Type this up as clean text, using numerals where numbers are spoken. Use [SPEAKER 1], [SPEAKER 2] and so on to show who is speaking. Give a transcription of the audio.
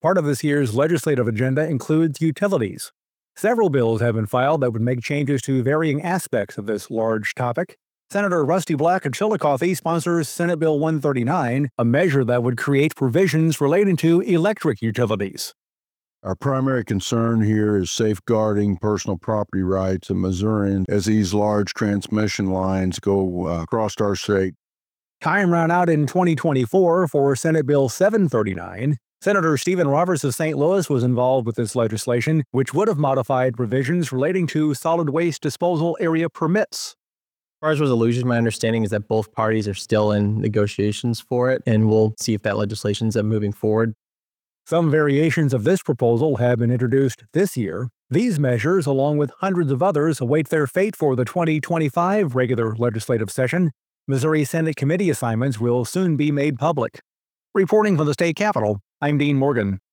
[SPEAKER 1] Part of this year's legislative agenda includes utilities. Several bills have been filed that would make changes to varying aspects of this large topic. Senator Rusty Black of Chillicothe sponsors Senate Bill 139, a measure that would create provisions relating to electric utilities.
[SPEAKER 2] Our primary concern here is safeguarding personal property rights of Missourians as these large transmission lines go across our state.
[SPEAKER 1] Time ran out in 2024 for Senate Bill 739. Senator Stephen Roberts of St. Louis was involved with this legislation, which would have modified provisions relating to solid waste disposal area permits.
[SPEAKER 3] As far as resolution, my understanding is that both parties are still in negotiations for it, and we'll see if that legislation ends up moving forward.
[SPEAKER 1] Some variations of this proposal have been introduced this year. These measures, along with hundreds of others, await their fate for the 2025 regular legislative session. Missouri Senate committee assignments will soon be made public. Reporting from the state capitol, I'm Dean Morgan.